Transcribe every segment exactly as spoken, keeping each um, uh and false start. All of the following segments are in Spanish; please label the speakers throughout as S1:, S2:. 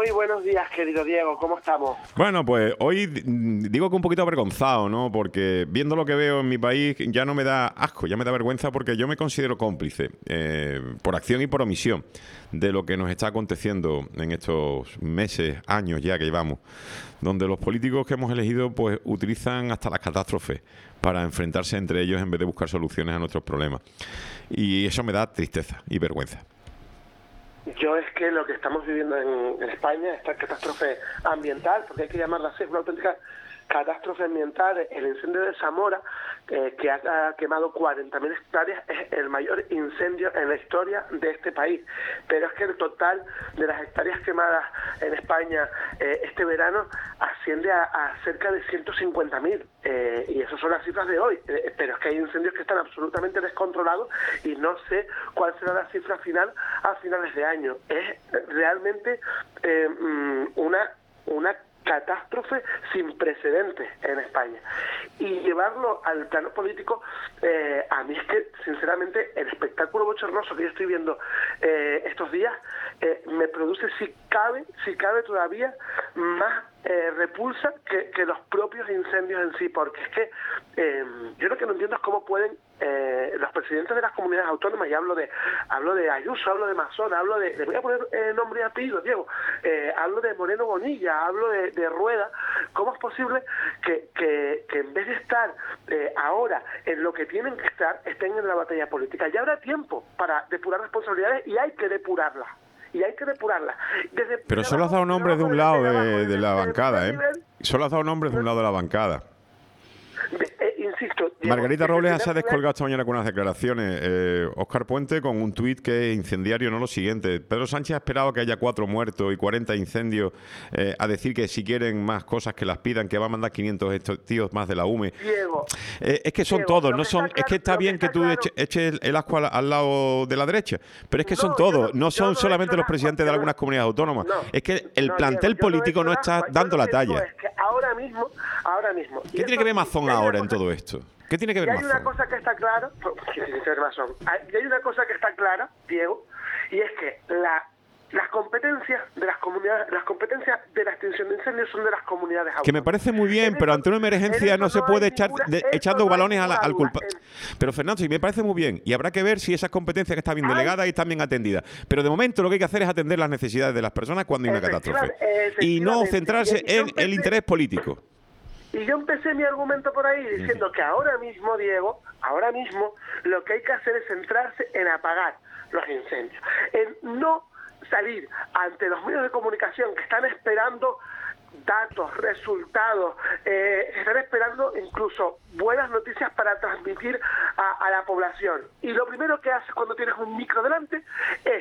S1: Muy buenos días, querido Diego, ¿cómo estamos?
S2: Bueno, pues hoy digo que un poquito avergonzado, ¿no? Porque viendo lo que veo en mi país ya no me da asco, ya me da vergüenza porque yo me considero cómplice, eh, por acción y por omisión, de lo que nos está aconteciendo en estos meses, años ya que llevamos, donde los políticos que hemos elegido pues utilizan hasta las catástrofes para enfrentarse entre ellos en vez de buscar soluciones a nuestros problemas. Y eso me da tristeza y vergüenza.
S1: Yo es que lo que estamos viviendo en, en España, esta catástrofe ambiental, porque hay que llamarla así, es una auténtica catástrofe ambiental, el incendio de Zamora, eh, que ha, ha quemado cuarenta mil hectáreas, es el mayor incendio en la historia de este país. Pero es que el total de las hectáreas quemadas en España eh, este verano asciende a, a cerca de ciento cincuenta mil, eh, y esas son las cifras de hoy. Eh, pero es que hay incendios que están absolutamente descontrolados y no sé cuál será la cifra final a finales de año. Es realmente eh, una una catástrofe sin precedentes en España. Y llevarlo al plano político, eh, a mí es que, sinceramente, el espectáculo bochornoso que yo estoy viendo eh, estos días eh, me produce, si cabe, si cabe todavía, más eh, repulsa que, que los propios incendios en sí, porque es que eh, yo lo que no entiendo es cómo pueden eh, los presidentes de las comunidades autónomas, y hablo de hablo de Ayuso, hablo de Mazón, hablo de, le voy a poner eh, nombre y apellido, Diego, eh, hablo de Moreno Bonilla, hablo de, de Rueda. ¿Cómo es posible que, que, que en vez de estar eh, ahora en lo que tienen que estar, estén en la batalla política? Ya habrá tiempo para depurar responsabilidades y hay que depurarlas. Y hay que depurarlas. Desde
S2: Pero solo has dado nombres de un lado de, de la bancada, ¿eh? Solo has dado nombres de un lado de la bancada.
S1: De, eh, insisto, Diego,
S2: Margarita Robles se ha descolgado
S1: nivel...
S2: esta mañana con unas declaraciones. Eh, Óscar Puente con un tuit que es incendiario, no lo siguiente. Pedro Sánchez ha esperado que haya cuatro muertos y cuarenta incendios eh, a decir que si quieren más cosas que las pidan, que va a mandar quinientos estos tíos más de la U M E.
S1: Diego,
S2: eh, es que son
S1: Diego,
S2: todos, no son.
S1: claro,
S2: es que está bien que, que tú
S1: claro,
S2: eches eche el, el asco al, al lado de la derecha, pero es que
S1: no,
S2: son todos,
S1: no,
S2: no son
S1: no
S2: solamente los
S1: asco,
S2: presidentes de algunas
S1: no,
S2: comunidades autónomas.
S1: No,
S2: es que el
S1: no,
S2: plantel
S1: Diego,
S2: político no está
S1: asco,
S2: dando la talla.
S1: Es que ahora mismo, ahora mismo.
S2: ¿Qué tiene que ver Mazón ahora en todo esto? ¿Qué tiene que ver
S1: y hay
S2: Mazón?
S1: una cosa que está clara, ¿qué tiene que ver Mazón? Y hay una cosa que está clara, Diego, y es que la las competencias de las comunidades, las competencias de la extinción de incendios son de las comunidades autónomas.
S2: Que me parece muy bien,
S1: en
S2: pero
S1: eso,
S2: ante una emergencia no se puede echar
S1: ninguna,
S2: de, echando
S1: no
S2: balones a la, al culpable.
S1: En...
S2: Pero Fernando, sí me parece muy bien y habrá que ver si esas competencias que están bien delegadas y están bien atendidas. Pero de momento lo que hay que hacer es atender las necesidades de las personas cuando hay una catástrofe y no centrarse en empecé, el interés político.
S1: Y yo empecé mi argumento por ahí diciendo que ahora mismo, Diego, ahora mismo lo que hay que hacer es centrarse en apagar los incendios, en no salir ante los medios de comunicación que están esperando datos, resultados, eh, están esperando incluso buenas noticias para transmitir a, a la población. Y lo primero que haces cuando tienes un micro delante es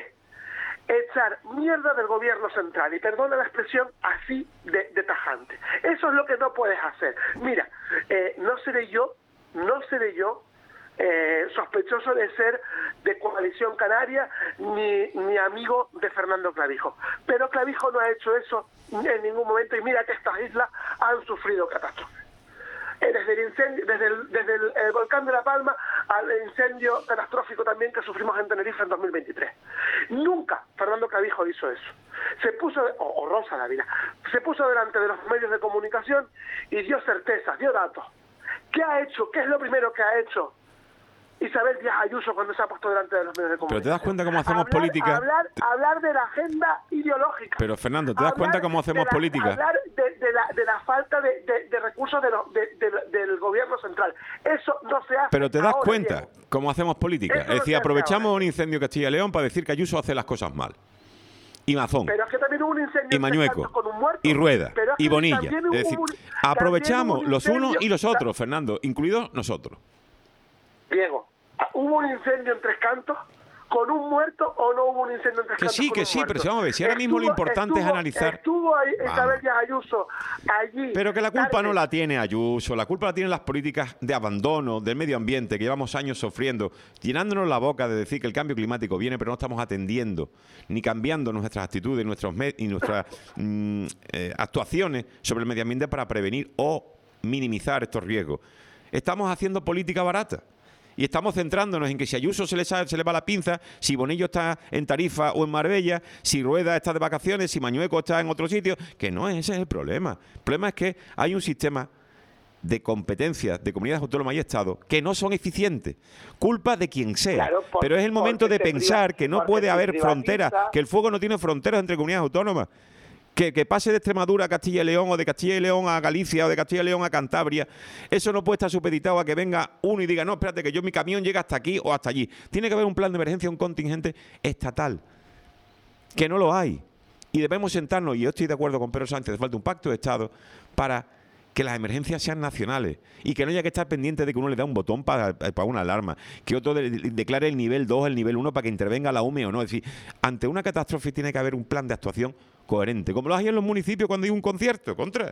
S1: echar mierda del gobierno central, y perdona la expresión así de, de tajante. Eso es lo que no puedes hacer. Mira, eh, no seré yo, no seré yo Eh, sospechoso de ser de Coalición Canaria ni, ni amigo de Fernando Clavijo, pero Clavijo no ha hecho eso en ningún momento, y mira que estas islas han sufrido catástrofes, eh, desde el incendio, desde el, desde el, el volcán de La Palma al incendio catastrófico también que sufrimos en Tenerife en dos mil veintitrés. Nunca Fernando Clavijo hizo eso. Se puso, o, o Rosa Dávila, se puso delante de los medios de comunicación y dio certezas, dio datos. ¿Qué ha hecho? ¿Qué es lo primero que ha hecho Isabel Díaz Ayuso cuando se ha puesto delante de los medios de comunicación?
S2: Pero te das cuenta cómo hacemos
S1: hablar,
S2: política.
S1: Hablar, hablar de la agenda ideológica.
S2: Pero Fernando, ¿te das
S1: hablar
S2: cuenta cómo hacemos
S1: de la,
S2: política?
S1: Hablar de, de, la, de la falta de, de, de recursos de lo, de, de, del gobierno central. Eso no se hace.
S2: Pero te das
S1: ahora,
S2: cuenta
S1: Diego.
S2: cómo hacemos política.
S1: Eso
S2: Es
S1: no
S2: decir,
S1: se hace
S2: aprovechamos
S1: ahora.
S2: un incendio en Castilla y León para decir que Ayuso hace las cosas mal. Y Mazón.
S1: Pero es que también hubo un incendio
S2: Y Mañueco.
S1: con un muerto.
S2: Y Rueda.
S1: Pero es
S2: Y
S1: que
S2: Bonilla.
S1: también
S2: Es
S1: hubo
S2: decir,
S1: un-
S2: aprovechamos
S1: también hubo un
S2: los unos
S1: incendio-
S2: y los otros, Fernando, incluidos nosotros.
S1: Diego, ¿hubo un incendio en Tres Cantos con un muerto o no hubo un incendio en Tres
S2: Que
S1: Cantos?
S2: sí,
S1: con
S2: que
S1: un
S2: sí,
S1: muerto?
S2: pero si vamos a ver, si ahora mismo lo
S1: Estuvo-
S2: importante es
S1: estuvo-
S2: analizar-
S1: Estuvo ahí Isabel
S2: Vamos.
S1: Díaz Ayuso allí.
S2: Pero que la culpa
S1: tarde.
S2: no la tiene Ayuso, la culpa la tienen las políticas de abandono del medio ambiente que llevamos años sufriendo, llenándonos la boca de decir que el cambio climático viene, pero no estamos atendiendo ni cambiando nuestras actitudes nuestros me- y nuestras mm, eh, actuaciones sobre el medio ambiente para prevenir o minimizar estos riesgos. Estamos haciendo política barata. y estamos centrándonos en que si a Ayuso se le, sale, se le va la pinza, si Bonillo está en Tarifa o en Marbella, si Rueda está de vacaciones, si Mañueco está en otro sitio, que no, ese es el problema. El problema es que hay un sistema de competencias de comunidades autónomas y Estado que no son eficientes, culpa de quien sea,
S1: claro, por,
S2: pero es el momento de pensar que no puede haber fronteras, que el fuego no tiene fronteras entre comunidades autónomas, que, que pase de Extremadura a Castilla y León, o de Castilla y León a Galicia, o de Castilla y León a Cantabria. Eso no puede estar supeditado a que venga uno y diga, no, espérate, que yo mi camión llega hasta aquí o hasta allí. Tiene que haber un plan de emergencia, un contingente estatal, que no lo hay, y debemos sentarnos, y yo estoy de acuerdo con Pedro Sánchez, hace falta un pacto de Estado para que las emergencias sean nacionales y que no haya que estar pendiente de que uno le da un botón para, para una alarma, que otro de, de, declare el nivel dos, el nivel uno para que intervenga la U M E o no. Es decir, ante una catástrofe tiene que haber un plan de actuación coherente, como lo hay en los municipios cuando hay un concierto, contra.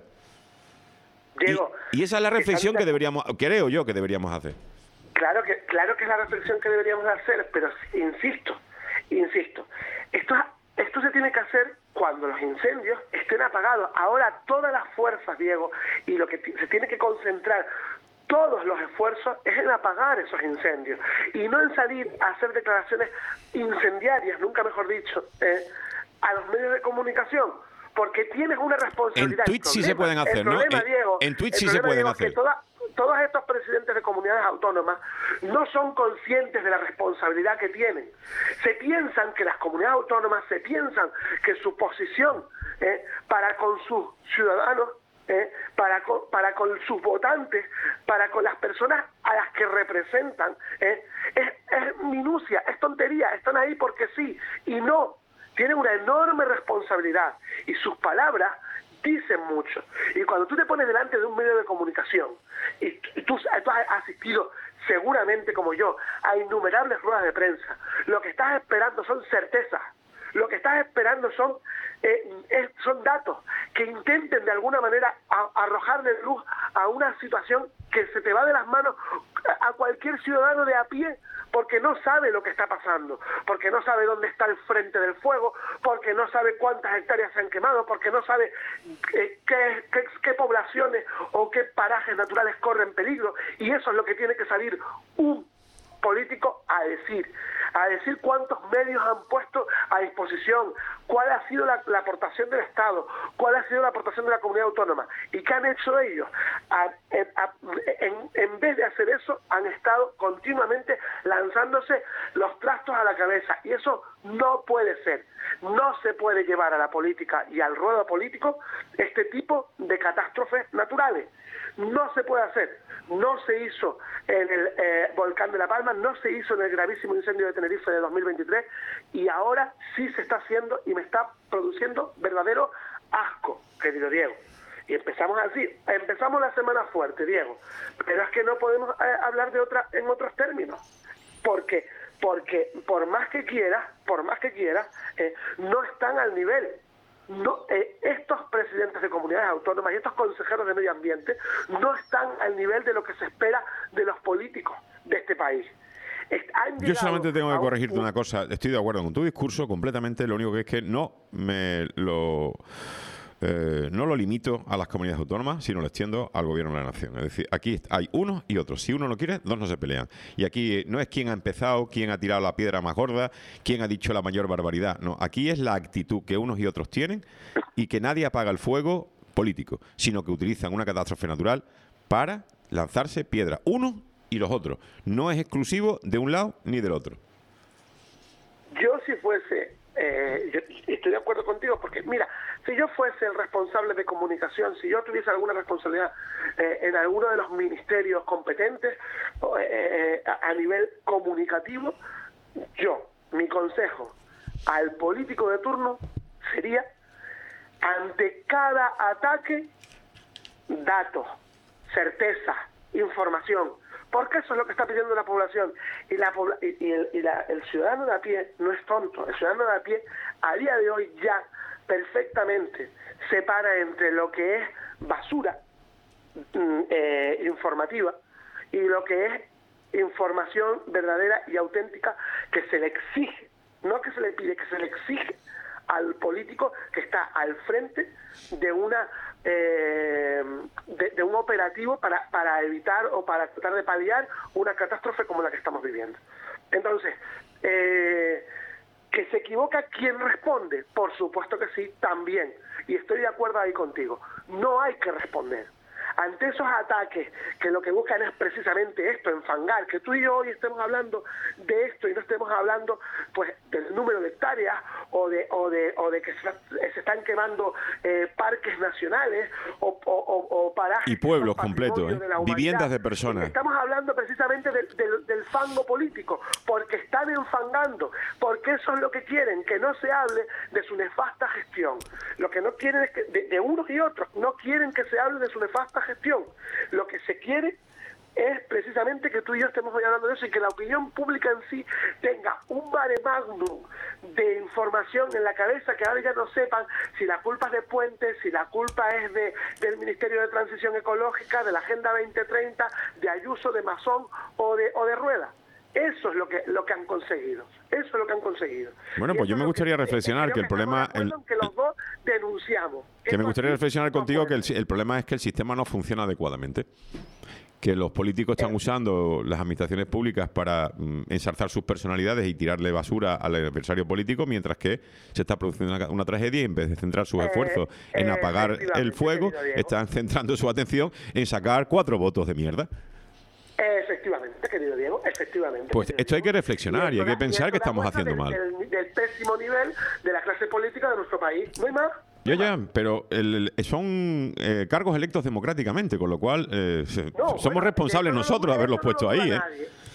S1: Diego,
S2: y, y esa es la reflexión que deberíamos, creo yo que deberíamos hacer.
S1: Claro que, claro que es la reflexión que deberíamos hacer, pero insisto, insisto, esto, esto se tiene que hacer cuando los incendios estén apagados. Ahora todas las fuerzas, Diego, y lo que se tiene que concentrar todos los esfuerzos es en apagar esos incendios y no en salir a hacer declaraciones incendiarias, nunca mejor dicho, eh, a los medios de comunicación, porque tienes una responsabilidad.
S2: En tweets sí se pueden hacer, ¿no?
S1: Problema,
S2: en,
S1: Diego,
S2: en tweets sí se pueden
S1: Diego,
S2: hacer.
S1: Que toda, todos estos presidentes de comunidades autónomas no son conscientes de la responsabilidad que tienen. Se piensan que las comunidades autónomas, se piensan que su posición eh, para con sus ciudadanos, eh, para, con, para con sus votantes, para con las personas a las que representan, eh, es, es minucia, es tontería, están ahí porque sí, y no, tienen una enorme responsabilidad, y sus palabras dicen mucho. Y cuando tú te pones delante de un medio de comunicación y tú, tú has asistido seguramente como yo a innumerables ruedas de prensa, lo que estás esperando son certezas, lo que estás esperando son eh, es, son datos que intenten de alguna manera a, arrojarle luz a una situación que se te va de las manos a cualquier ciudadano de a pie, porque no sabe lo que está pasando, porque no sabe dónde está el frente del fuego, porque no sabe cuántas hectáreas se han quemado, porque no sabe eh, qué, qué, qué poblaciones o qué parajes naturales corren peligro, y eso es lo que tiene que salir un político a decir, a decir cuántos medios han puesto a disposición, cuál ha sido la, la aportación del Estado, cuál ha sido la aportación de la comunidad autónoma, y qué han hecho ellos. A, a, en, en vez de hacer eso, han estado continuamente lanzándose los trastos a la cabeza, y eso no puede ser. No se puede llevar a la política y al ruedo político este tipo de catástrofes naturales. No se puede hacer. No se hizo en el eh, volcán de La Palma, no se hizo en el gravísimo incendio de Tenerife de dos mil veintitrés, y ahora sí se está haciendo y me está produciendo verdadero asco, querido Diego. Y empezamos así, empezamos la semana fuerte, Diego, pero es que no podemos eh, hablar de otra en otros términos, porque porque por más que quieras, por más que quieras, eh, no están al nivel. No, eh, estos presidentes de comunidades autónomas y estos consejeros de medio ambiente no están al nivel de lo que se espera de los políticos de este país.
S2: Yo solamente tengo que corregirte una cosa. Estoy de acuerdo con tu discurso completamente. Lo único que es que no me lo eh, no lo limito a las comunidades autónomas, sino lo extiendo al gobierno de la nación. Es decir, aquí hay unos y otros. Si uno no quiere, dos no se pelean. Y aquí no es quién ha empezado, quién ha tirado la piedra más gorda, quién ha dicho la mayor barbaridad. No, aquí es la actitud que unos y otros tienen, y que nadie apaga el fuego político, sino que utilizan una catástrofe natural para lanzarse piedra. Uno y los otros. No es exclusivo de un lado ni del otro.
S1: Yo si fuese, eh, yo estoy de acuerdo contigo, porque mira, si yo fuese el responsable de comunicación, si yo tuviese alguna responsabilidad eh, en alguno de los ministerios competentes eh, a, a nivel comunicativo, yo, mi consejo al político de turno sería, ante cada ataque, datos, certeza, información, porque eso es lo que está pidiendo la población, y, la, y, y, el, y la, el ciudadano de a pie no es tonto. El ciudadano de a pie a día de hoy ya perfectamente separa entre lo que es basura eh, informativa y lo que es información verdadera y auténtica que se le exige, no que se le pide, que se le exige al político que está al frente de una eh, de, de un operativo para, para evitar o para tratar de paliar una catástrofe como la que estamos viviendo. Entonces, eh, ¿que se equivoca quien responde? Por supuesto que sí, también. Y estoy de acuerdo ahí contigo. No hay que responder. Ante esos ataques que lo que buscan es precisamente esto, enfangar, que tú y yo hoy estemos hablando de esto y no estemos hablando pues del número de hectáreas o de o de o de que se, se están quemando eh, parques nacionales o, o, o, o parajes
S2: y pueblos completos, ¿eh? Viviendas de personas.
S1: Estamos hablando precisamente del, del, del fango político, porque están enfangando, porque eso es lo que quieren, que no se hable de su nefasta gestión. Lo que no quieren es que, de, de unos y otros, no quieren que se hable de su nefasta gestión. Lo que se quiere es precisamente que tú y yo estemos hoy hablando de eso y que la opinión pública en sí tenga un mare magnum de información en la cabeza, que ahora ya no sepan si la culpa es de Puentes, si la culpa es de del Ministerio de Transición Ecológica, de la Agenda veinte treinta, de Ayuso, de Masón o de, o de Rueda. Eso es lo que lo que han conseguido. Eso es lo que han conseguido.
S2: Bueno, pues yo me gustaría reflexionar que el problema...
S1: El, que los dos denunciamos.
S2: Que me gustaría reflexionar contigo que el, el problema es que el sistema no funciona adecuadamente. Que los políticos están usando las administraciones públicas para mm, ensalzar sus personalidades y tirarle basura al adversario político, mientras que se está produciendo una, una tragedia y en vez de centrar sus esfuerzos eh, en apagar el fuego, están centrando su atención en sacar cuatro votos de mierda.
S1: Efectivamente, querido Diego, efectivamente.
S2: Pues esto
S1: Diego.
S2: hay que reflexionar y, y hay que pensar que estamos haciendo
S1: del,
S2: mal.
S1: Del, del pésimo nivel de la clase política de nuestro país. No hay más.
S2: Ya, ya, pero el, el, son eh, cargos electos democráticamente, con lo cual eh, no, somos bueno, responsables no nosotros de haberlos puesto ahí. ¿eh?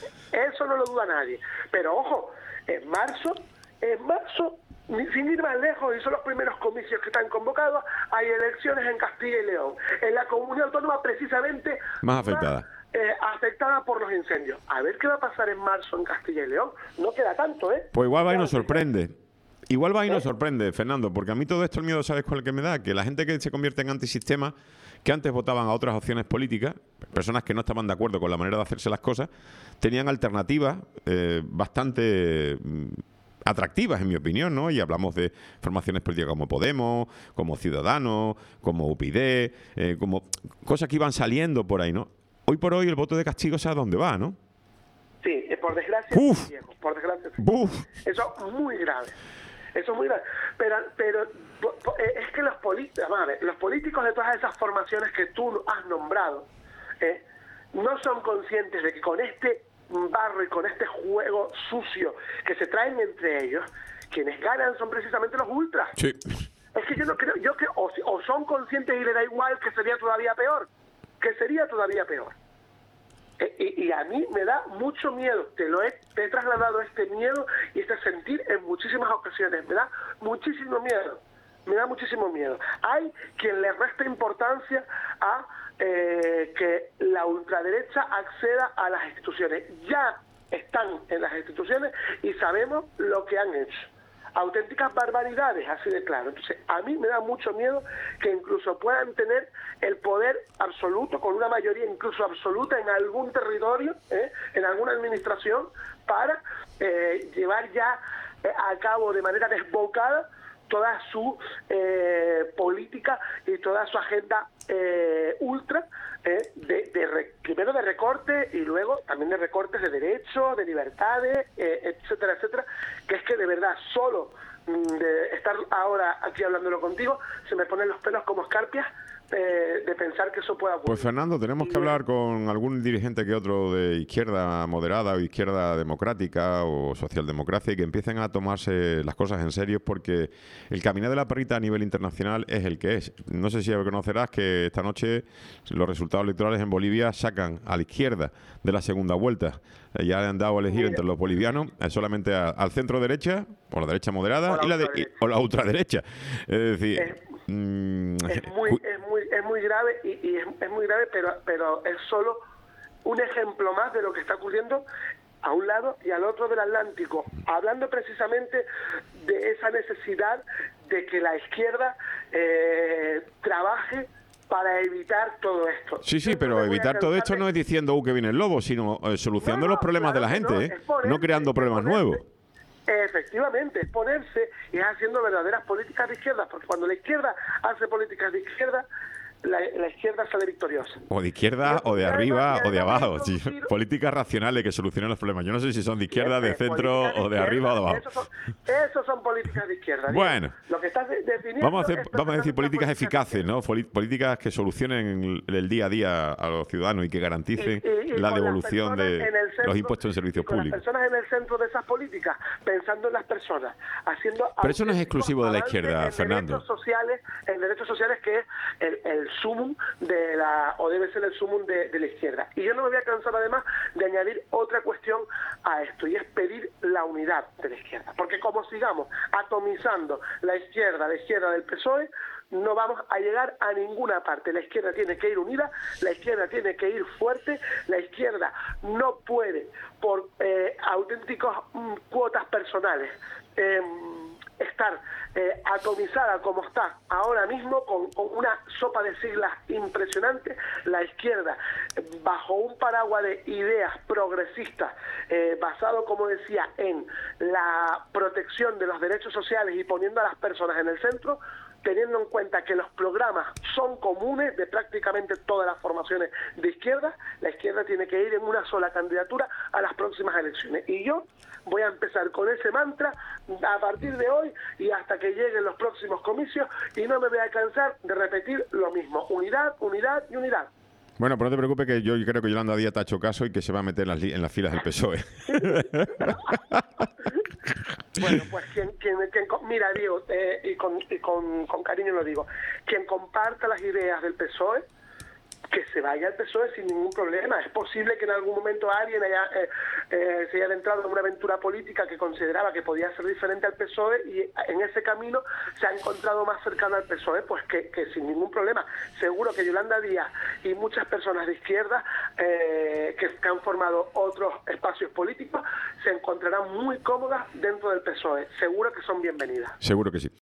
S1: Eso no lo duda nadie. Pero ojo, en marzo, en marzo, sin ir más lejos, y son los primeros comicios que están convocados, hay elecciones en Castilla y León, en la comunidad autónoma precisamente
S2: más afectada.
S1: Más, Eh, afectada por los incendios. A ver qué va a pasar en marzo en Castilla y León. No queda tanto, ¿eh?
S2: Pues igual va y nos sorprende. Igual va y nos sorprende, Fernando, porque a mí todo esto el miedo, ¿sabes cuál que me da? Que la gente que se convierte en antisistema, que antes votaban a otras opciones políticas, personas que no estaban de acuerdo con la manera de hacerse las cosas, tenían alternativas eh, bastante... Mm, atractivas, en mi opinión, ¿no? Y hablamos de formaciones políticas como Podemos, como Ciudadanos, como U P yD, eh, como cosas que iban saliendo por ahí, ¿no? Hoy por hoy el voto de castigo sabe dónde va, ¿no?
S1: Sí, por desgracia,
S2: Uf,
S1: viejo, por desgracia.
S2: Uf.
S1: Eso es muy grave. Eso es muy grave. Pero, pero es que los políticos, los políticos de todas esas formaciones que tú has nombrado, eh, no son conscientes de que con este barro y con este juego sucio que se traen entre ellos, quienes ganan son precisamente los ultras.
S2: Sí.
S1: Es que yo no creo, yo que o, o son conscientes y les da igual, que sería todavía peor, que sería todavía peor. E, y, y a mí me da mucho miedo, te lo he, te he trasladado este miedo y este sentir en muchísimas ocasiones, me da muchísimo miedo, me da muchísimo miedo. Hay quien le resta importancia a eh, que la ultraderecha acceda a las instituciones. Ya están en las instituciones y sabemos lo que han hecho. Auténticas barbaridades, así de claro. Entonces, a mí me da mucho miedo que incluso puedan tener el poder absoluto, con una mayoría incluso absoluta en algún territorio, ¿eh? en alguna administración, para eh, llevar ya eh, a cabo de manera desbocada toda su eh, política y toda su agenda eh, ultra, eh, de, de re, primero de recorte y luego también de recortes de derechos, de libertades, eh, etcétera, etcétera, que es que de verdad solo mm, de estar ahora aquí hablándolo contigo se me ponen los pelos como escarpias eh, de pensar que eso pueda ocurrir.
S2: Pues Fernando, tenemos que hablar con algún dirigente que otro de izquierda moderada o izquierda democrática o socialdemocracia y que empiecen a tomarse las cosas en serio, porque el caminar de la perrita a nivel internacional es el que es. No sé si reconocerás que esta noche los resultados electorales en Bolivia sacan a la izquierda de la segunda vuelta. Eh, ya le han dado a elegir entre los bolivianos eh, solamente a, al centro derecha, o la derecha moderada, o la, y la, de, y, o la ultraderecha. Es decir...
S1: Es, mm, es, muy, es, muy, es muy grave y, y es, es muy grave, pero, pero es solo un ejemplo más de lo que está ocurriendo a un lado y al otro del Atlántico, hablando precisamente de esa necesidad de que la izquierda eh, trabaje para evitar todo esto.
S2: Sí, sí, pero evitar todo esto no es diciendo uh, que viene el lobo, sino eh, solucionando no, no, los problemas claro de la gente, no, ¿eh? exponer, no creando problemas nuevos.
S1: Efectivamente, es ponerse y es haciendo verdaderas políticas de izquierda, porque cuando la izquierda hace políticas de izquierda, la, la izquierda sale victoriosa.
S2: O de izquierda, o de arriba, o de abajo. Sí, políticas racionales que solucionan los problemas. Yo no sé si son de izquierda, de centro, o de arriba o de abajo.
S1: Esos son, esos son políticas de izquierda.
S2: Bueno,
S1: digo, lo que estás de, definiendo
S2: vamos a, hacer, vamos a decir políticas eficaces, ¿no? Políticas que solucionen el, el día a día a los ciudadanos y que garanticen
S1: y, y, y
S2: la devolución de
S1: centro,
S2: los impuestos en servicios
S1: con
S2: públicos.
S1: Las personas en el centro de esas políticas, pensando en las personas, haciendo.
S2: Pero eso no es exclusivo de la izquierda,
S1: en
S2: Fernando.
S1: Derechos sociales, en derechos sociales, que es el, el sumum de la, o debe ser el sumum de, de la izquierda. Y yo no me voy a cansar además de añadir otra cuestión a esto, y es pedir la unidad de la izquierda. Porque como sigamos atomizando la izquierda, la izquierda del P S O E, no vamos a llegar a ninguna parte. La izquierda tiene que ir unida, la izquierda tiene que ir fuerte, la izquierda no puede, por eh, auténticos mm, cuotas personales, eh, estar eh, atomizada como está ahora mismo, con, con una sopa de siglas impresionante. La izquierda, bajo un paraguas de ideas progresistas, eh, basado, como decía, en la protección de los derechos sociales y poniendo a las personas en el centro, teniendo en cuenta que los programas son comunes de prácticamente todas las formaciones de izquierda, la izquierda tiene que ir en una sola candidatura a las próximas elecciones. Y yo voy a empezar con ese mantra a partir de hoy y hasta que lleguen los próximos comicios, y no me voy a cansar de repetir lo mismo: unidad, unidad y unidad.
S2: Bueno, pues no te preocupes, que yo creo que Yolanda Díaz te ha hecho caso y que se va a meter en las, en las filas del P S O E.
S1: Bueno, pues quien, quien, quien mira, Diego, eh, y, con, y con, con cariño lo digo, quien comparta las ideas del P S O E, que se vaya al P S O E sin ningún problema. Es posible que en algún momento alguien haya, eh, eh, se haya adentrado en una aventura política que consideraba que podía ser diferente al P S O E, y en ese camino se ha encontrado más cercano al P S O E, pues que, que sin ningún problema. Seguro que Yolanda Díaz y muchas personas de izquierda eh, que, que han formado otros espacios políticos se encontrarán muy cómodas dentro del P S O E. Seguro que son bienvenidas.
S2: Seguro que sí.